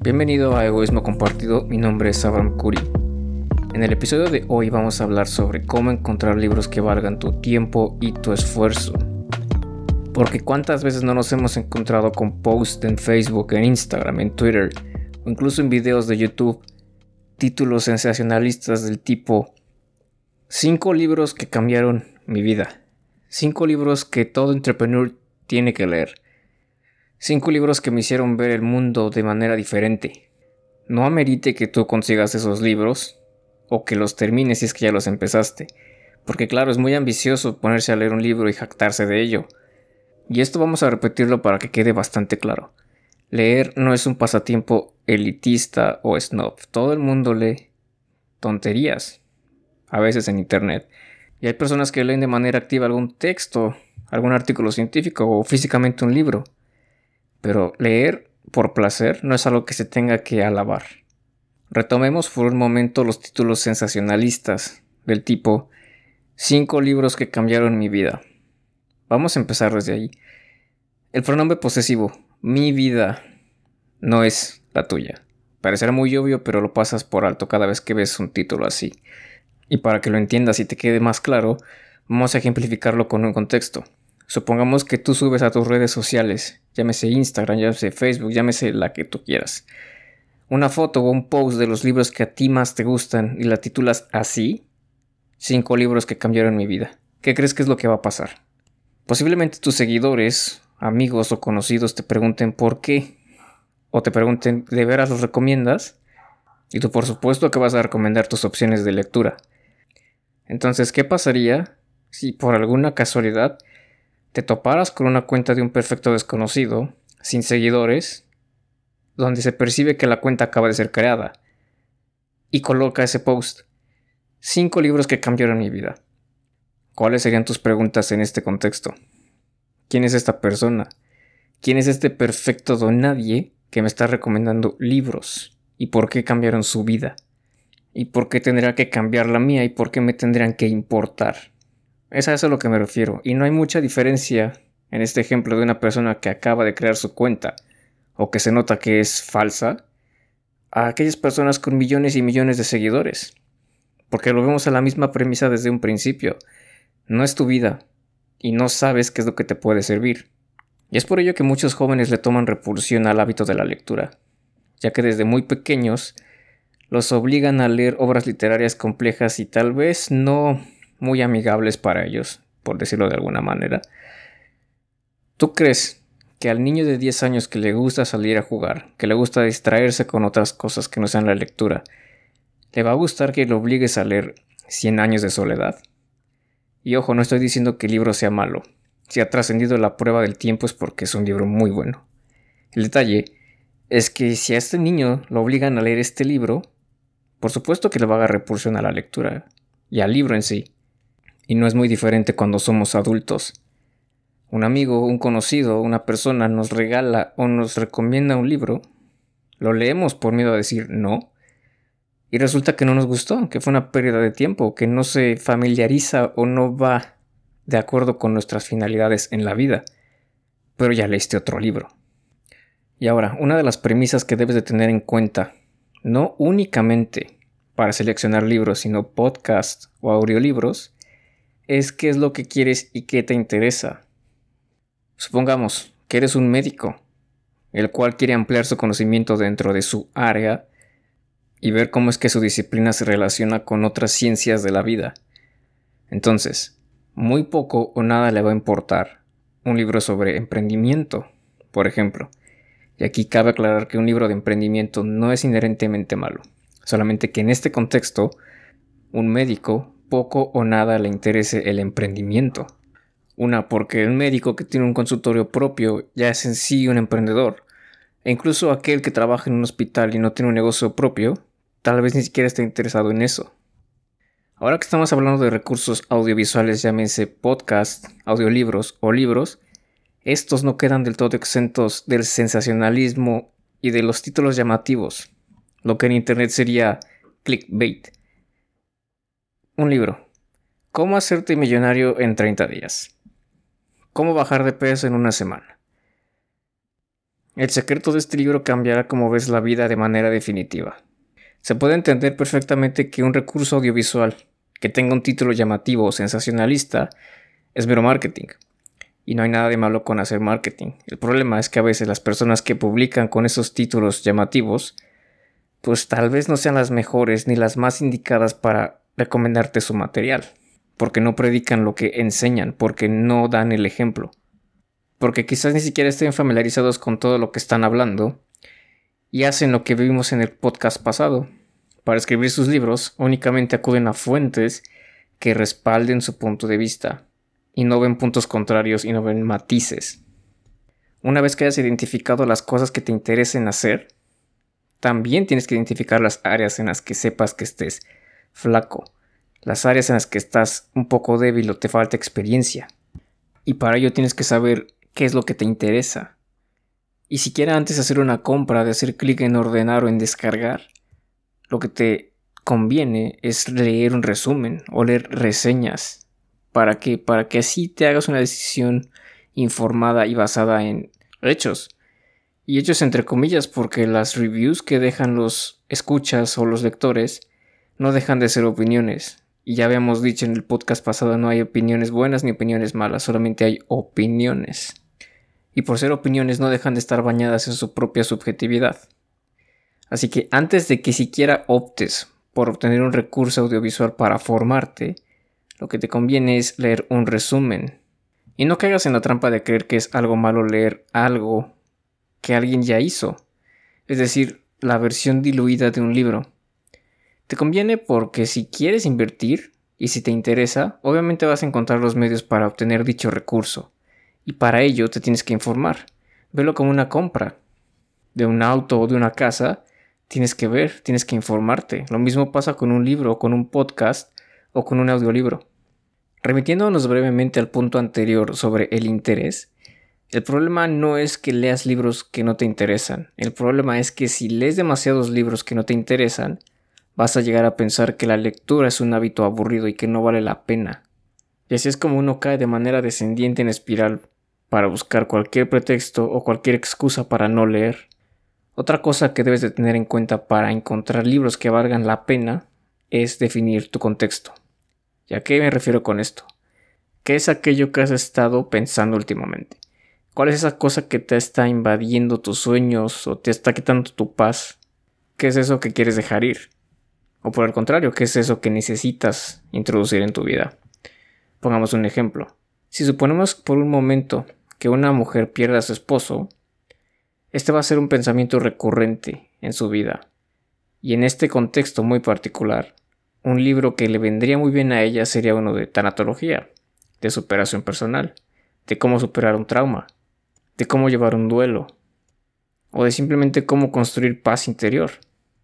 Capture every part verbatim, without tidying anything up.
Bienvenido a Egoísmo Compartido, mi nombre es Abraham Curi. En el episodio de hoy vamos a hablar sobre cómo encontrar libros que valgan tu tiempo y tu esfuerzo. Porque cuántas veces no nos hemos encontrado con posts en Facebook, en Instagram, en Twitter o incluso en videos de YouTube, títulos sensacionalistas del tipo cinco libros que cambiaron mi vida, cinco libros que todo entrepreneur tiene que leer, cinco libros que me hicieron ver el mundo de manera diferente. No amerite que tú consigas esos libros o que los termines si es que ya los empezaste, porque claro, es muy ambicioso ponerse a leer un libro y jactarse de ello. Y esto vamos a repetirlo para que quede bastante claro. Leer no es un pasatiempo elitista o snob. Todo el mundo lee tonterías, a veces en internet. Y hay personas que leen de manera activa algún texto, algún artículo científico o físicamente un libro. Pero leer por placer no es algo que se tenga que alabar. Retomemos por un momento los títulos sensacionalistas del tipo cinco libros que cambiaron mi vida. Vamos a empezar desde ahí. El pronombre posesivo, mi vida, no es la tuya. Parecerá muy obvio, pero lo pasas por alto cada vez que ves un título así. Y para que lo entiendas y te quede más claro, vamos a ejemplificarlo con un contexto. Supongamos que tú subes a tus redes sociales, llámese Instagram, llámese Facebook, llámese la que tú quieras, una foto o un post de los libros que a ti más te gustan y la titulas así, cinco libros que cambiaron mi vida. ¿Qué crees que es lo que va a pasar? Posiblemente tus seguidores, amigos o conocidos te pregunten por qué, o te pregunten, ¿de veras los recomiendas? Y tú por supuesto que vas a recomendar tus opciones de lectura. Entonces, ¿qué pasaría si por alguna casualidad te toparas con una cuenta de un perfecto desconocido, sin seguidores, donde se percibe que la cuenta acaba de ser creada, y coloca ese post, cinco libros que cambiaron mi vida? ¿Cuáles serían tus preguntas en este contexto? ¿Quién es esta persona? ¿Quién es este perfecto don nadie que me está recomendando libros? ¿Y por qué cambiaron su vida? ¿Y por qué tendría que cambiar la mía? ¿Y por qué me tendrían que importar? Es a eso a lo que me refiero. Y no hay mucha diferencia en este ejemplo de una persona que acaba de crear su cuenta o que se nota que es falsa a aquellas personas con millones y millones de seguidores. Porque lo vemos a la misma premisa desde un principio. No es tu vida y no sabes qué es lo que te puede servir. Y es por ello que muchos jóvenes le toman repulsión al hábito de la lectura, ya que desde muy pequeños los obligan a leer obras literarias complejas y tal vez no muy amigables para ellos, por decirlo de alguna manera. ¿Tú crees que al niño de diez años que le gusta salir a jugar, que le gusta distraerse con otras cosas que no sean la lectura, le va a gustar que lo obligues a leer Cien años de soledad? Y ojo, no estoy diciendo que el libro sea malo. Si ha trascendido la prueba del tiempo es porque es un libro muy bueno. El detalle es que si a este niño lo obligan a leer este libro, por supuesto que le va a dar repulsión a la lectura y al libro en sí. Y no es muy diferente cuando somos adultos. Un amigo, un conocido, una persona nos regala o nos recomienda un libro, lo leemos por miedo a decir no, y resulta que no nos gustó, que fue una pérdida de tiempo, que no se familiariza o no va de acuerdo con nuestras finalidades en la vida. Pero ya leíste otro libro. Y ahora, una de las premisas que debes de tener en cuenta, no únicamente para seleccionar libros, sino podcasts o audiolibros, es qué es lo que quieres y qué te interesa. Supongamos que eres un médico, el cual quiere ampliar su conocimiento dentro de su área y ver cómo es que su disciplina se relaciona con otras ciencias de la vida. Entonces, muy poco o nada le va a importar un libro sobre emprendimiento, por ejemplo. Y aquí cabe aclarar que un libro de emprendimiento no es inherentemente malo, solamente que en este contexto, un médico poco o nada le interese el emprendimiento. Una, porque el médico que tiene un consultorio propio ya es en sí un emprendedor, e incluso aquel que trabaja en un hospital y no tiene un negocio propio, tal vez ni siquiera esté interesado en eso. Ahora que estamos hablando de recursos audiovisuales, llámense podcast, audiolibros o libros, estos no quedan del todo exentos del sensacionalismo y de los títulos llamativos, lo que en internet sería clickbait. Un libro. ¿Cómo hacerte millonario en treinta días? ¿Cómo bajar de peso en una semana? El secreto de este libro cambiará cómo ves la vida de manera definitiva. Se puede entender perfectamente que un recurso audiovisual que tenga un título llamativo o sensacionalista es mero marketing. Y no hay nada de malo con hacer marketing. El problema es que a veces las personas que publican con esos títulos llamativos, pues tal vez no sean las mejores ni las más indicadas para recomendarte su material. Porque no predican lo que enseñan, porque no dan el ejemplo. Porque quizás ni siquiera estén familiarizados con todo lo que están hablando y hacen lo que vimos en el podcast pasado. Para escribir sus libros únicamente acuden a fuentes que respalden su punto de vista y no ven puntos contrarios y no ven matices. Una vez que hayas identificado las cosas que te interesen hacer, también tienes que identificar las áreas en las que sepas que estés flaco, las áreas en las que estás un poco débil o te falta experiencia. Y para ello tienes que saber qué es lo que te interesa. Y siquiera antes de hacer una compra, de hacer clic en ordenar o en descargar, lo que te conviene es leer un resumen o leer reseñas. ¿Para qué? Para que así te hagas una decisión informada y basada en hechos. Y hechos entre comillas, porque las reviews que dejan los escuchas o los lectores no dejan de ser opiniones. Y ya habíamos dicho en el podcast pasado, no hay opiniones buenas ni opiniones malas, solamente hay opiniones. Y por ser opiniones no dejan de estar bañadas en su propia subjetividad. Así que antes de que siquiera optes por obtener un recurso audiovisual para formarte, lo que te conviene es leer un resumen. Y no caigas en la trampa de creer que es algo malo leer algo que alguien ya hizo. Es decir, la versión diluida de un libro. Te conviene porque si quieres invertir y si te interesa, obviamente vas a encontrar los medios para obtener dicho recurso. Y para ello te tienes que informar. Velo como una compra de un auto o de una casa. Tienes que ver, tienes que informarte. Lo mismo pasa con un libro, con un podcast o con un audiolibro. Remitiéndonos brevemente al punto anterior sobre el interés, el problema no es que leas libros que no te interesan. El problema es que si lees demasiados libros que no te interesan, vas a llegar a pensar que la lectura es un hábito aburrido y que no vale la pena. Y así es como uno cae de manera descendiente en espiral para buscar cualquier pretexto o cualquier excusa para no leer. Otra cosa que debes de tener en cuenta para encontrar libros que valgan la pena es definir tu contexto. ¿Y a qué me refiero con esto? ¿Qué es aquello que has estado pensando últimamente? ¿Cuál es esa cosa que te está invadiendo tus sueños o te está quitando tu paz? ¿Qué es eso que quieres dejar ir? O por el contrario, ¿qué es eso que necesitas introducir en tu vida? Pongamos un ejemplo. Si suponemos por un momento que una mujer pierda a su esposo, este va a ser un pensamiento recurrente en su vida. Y en este contexto muy particular, un libro que le vendría muy bien a ella sería uno de tanatología, de superación personal, de cómo superar un trauma, de cómo llevar un duelo, o de simplemente cómo construir paz interior.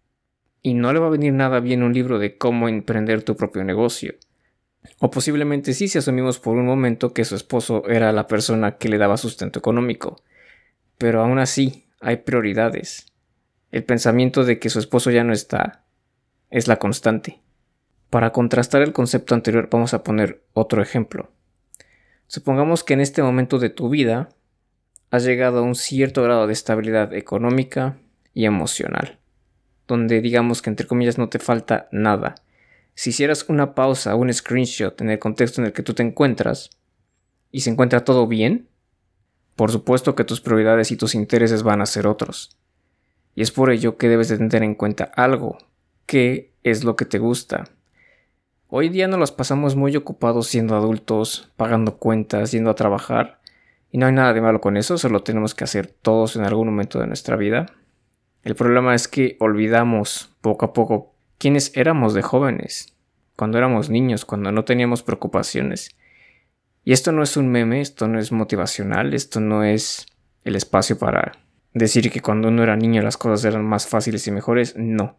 Y no le va a venir nada bien un libro de cómo emprender tu propio negocio. O posiblemente sí si asumimos por un momento que su esposo era la persona que le daba sustento económico. Pero aún así, hay prioridades. El pensamiento de que su esposo ya no está es la constante. Para contrastar el concepto anterior vamos a poner otro ejemplo. Supongamos que en este momento de tu vida has llegado a un cierto grado de estabilidad económica y emocional, donde digamos que entre comillas no te falta nada. Si hicieras una pausa o un screenshot en el contexto en el que tú te encuentras y se encuentra todo bien, por supuesto que tus prioridades y tus intereses van a ser otros. Y es por ello que debes de tener en cuenta algo. ¿Qué es lo que te gusta? Hoy día nos los pasamos muy ocupados siendo adultos, pagando cuentas, yendo a trabajar. Y no hay nada de malo con eso, solo tenemos que hacer todos en algún momento de nuestra vida. El problema es que olvidamos poco a poco quiénes éramos de jóvenes, cuando éramos niños, cuando no teníamos preocupaciones. Y esto no es un meme, esto no es motivacional, esto no es el espacio para decir que cuando uno era niño las cosas eran más fáciles y mejores, no.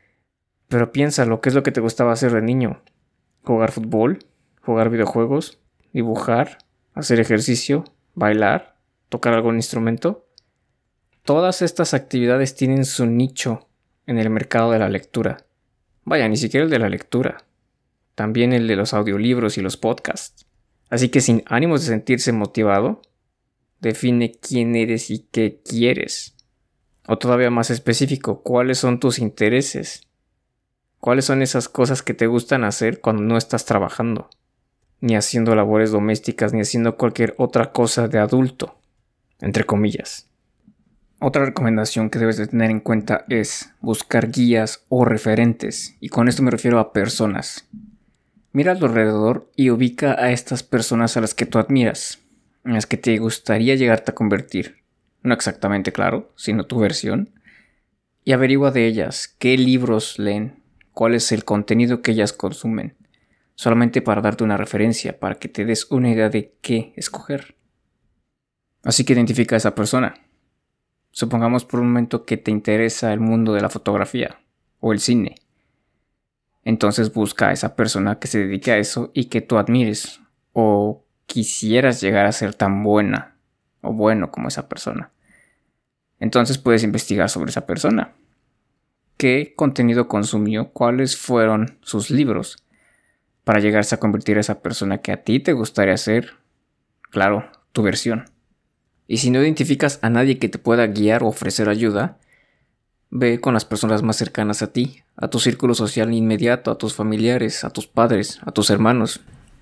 Pero piénsalo, ¿qué es lo que te gustaba hacer de niño? ¿Jugar fútbol? ¿Jugar videojuegos? ¿Dibujar? ¿Hacer ejercicio? ¿Bailar? ¿Tocar algún instrumento? Todas estas actividades tienen su nicho en el mercado de la lectura. Vaya, ni siquiera el de la lectura. También el de los audiolibros y los podcasts. Así que sin ánimos de sentirse motivado, define quién eres y qué quieres. O todavía más específico, ¿cuáles son tus intereses? ¿Cuáles son esas cosas que te gustan hacer cuando no estás trabajando? Ni haciendo labores domésticas, ni haciendo cualquier otra cosa de adulto, entre comillas. Otra recomendación que debes de tener en cuenta es buscar guías o referentes, y con esto me refiero a personas. Mira a tu alrededor y ubica a estas personas a las que tú admiras, en las que te gustaría llegarte a convertir. No exactamente, claro, sino tu versión. Y averigua de ellas qué libros leen, cuál es el contenido que ellas consumen, solamente para darte una referencia, para que te des una idea de qué escoger. Así que identifica a esa persona. Supongamos por un momento que te interesa el mundo de la fotografía o el cine. Entonces busca a esa persona que se dedique a eso y que tú admires o quisieras llegar a ser tan buena o bueno como esa persona. Entonces puedes investigar sobre esa persona. ¿Qué contenido consumió? ¿Cuáles fueron sus libros? Para llegarse a convertir a esa persona que a ti te gustaría ser, claro, tu versión. Y si no identificas a nadie que te pueda guiar o ofrecer ayuda, ve con las personas más cercanas a ti, a tu círculo social inmediato, a tus familiares, a tus padres, a tus hermanos.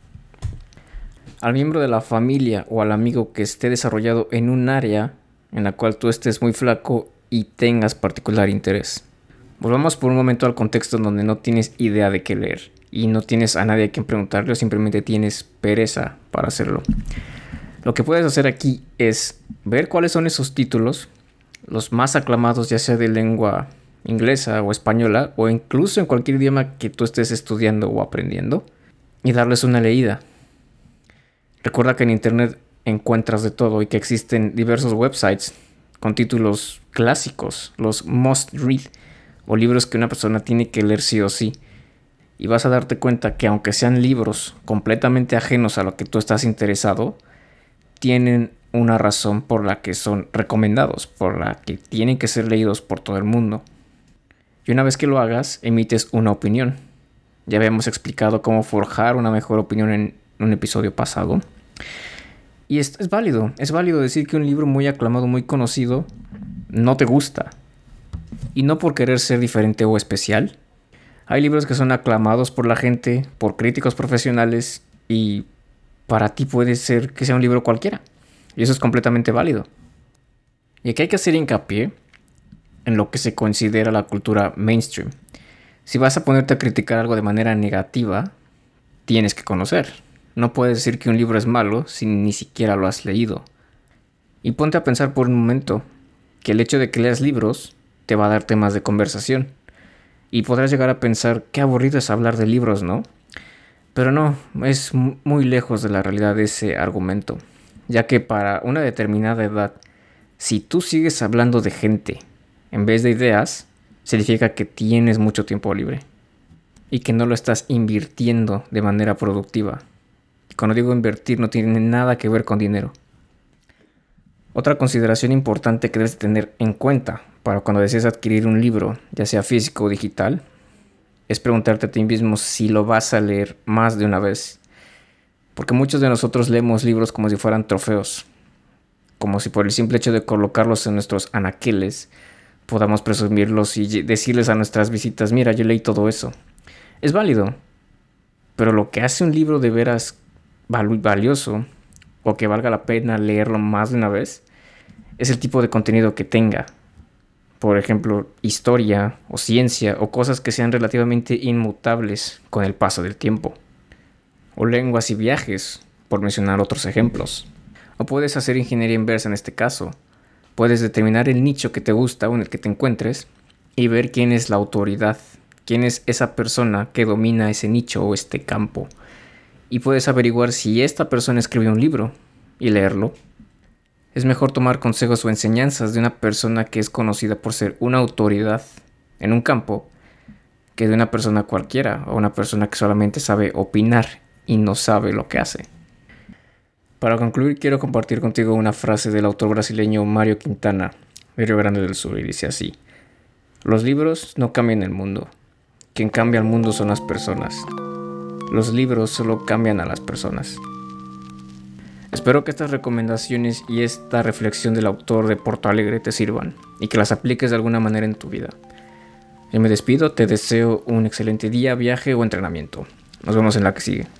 Al miembro de la familia o al amigo que esté desarrollado en un área en la cual tú estés muy flaco y tengas particular interés. Volvamos por un momento al contexto donde no tienes idea de qué leer y no tienes a nadie a quien preguntarle o simplemente tienes pereza para hacerlo. Lo que puedes hacer aquí es ver cuáles son esos títulos, los más aclamados, ya sea de lengua inglesa o española o incluso en cualquier idioma que tú estés estudiando o aprendiendo, y darles una leída. Recuerda que en internet encuentras de todo y que existen diversos websites con títulos clásicos, los must read, o libros que una persona tiene que leer sí o sí. Y vas a darte cuenta que aunque sean libros completamente ajenos a lo que tú estás interesado, tienen una razón por la que son recomendados, por la que tienen que ser leídos por todo el mundo. Y una vez que lo hagas, emites una opinión. Ya habíamos explicado cómo forjar una mejor opinión en un episodio pasado. Y es, es válido, es válido decir que un libro muy aclamado, muy conocido, no te gusta. Y no por querer ser diferente o especial. Hay libros que son aclamados por la gente, por críticos profesionales, y para ti puede ser que sea un libro cualquiera. Y eso es completamente válido. Y aquí hay que hacer hincapié en lo que se considera la cultura mainstream. Si vas a ponerte a criticar algo de manera negativa, tienes que conocer. No puedes decir que un libro es malo si ni siquiera lo has leído. Y ponte a pensar por un momento que el hecho de que leas libros te va a dar temas de conversación. Y podrás llegar a pensar, qué aburrido es hablar de libros, ¿no? Pero no, es muy lejos de la realidad de ese argumento, ya que para una determinada edad, si tú sigues hablando de gente en vez de ideas, significa que tienes mucho tiempo libre y que no lo estás invirtiendo de manera productiva. Y cuando digo invertir, no tiene nada que ver con dinero. Otra consideración importante que debes tener en cuenta para cuando desees adquirir un libro, ya sea físico o digital, es preguntarte a ti mismo si lo vas a leer más de una vez. Porque muchos de nosotros leemos libros como si fueran trofeos. Como si por el simple hecho de colocarlos en nuestros anaqueles podamos presumirlos y decirles a nuestras visitas, mira, yo leí todo eso. Es válido. Pero lo que hace un libro de veras valioso o que valga la pena leerlo más de una vez es el tipo de contenido que tenga. Por ejemplo, historia o ciencia o cosas que sean relativamente inmutables con el paso del tiempo. O lenguas y viajes, por mencionar otros ejemplos. O puedes hacer ingeniería inversa en este caso. Puedes determinar el nicho que te gusta o en el que te encuentres y ver quién es la autoridad, quién es esa persona que domina ese nicho o este campo. Y puedes averiguar si esta persona escribió un libro y leerlo. Es mejor tomar consejos o enseñanzas de una persona que es conocida por ser una autoridad en un campo que de una persona cualquiera o una persona que solamente sabe opinar y no sabe lo que hace. Para concluir, quiero compartir contigo una frase del autor brasileño Mário Quintana, de Río Grande del Sur, y dice así: los libros no cambian el mundo, quien cambia el mundo son las personas. Los libros solo cambian a las personas. Espero que estas recomendaciones y esta reflexión del autor de Porto Alegre te sirvan y que las apliques de alguna manera en tu vida. Yo me despido, te deseo un excelente día, viaje o entrenamiento. Nos vemos en la que sigue.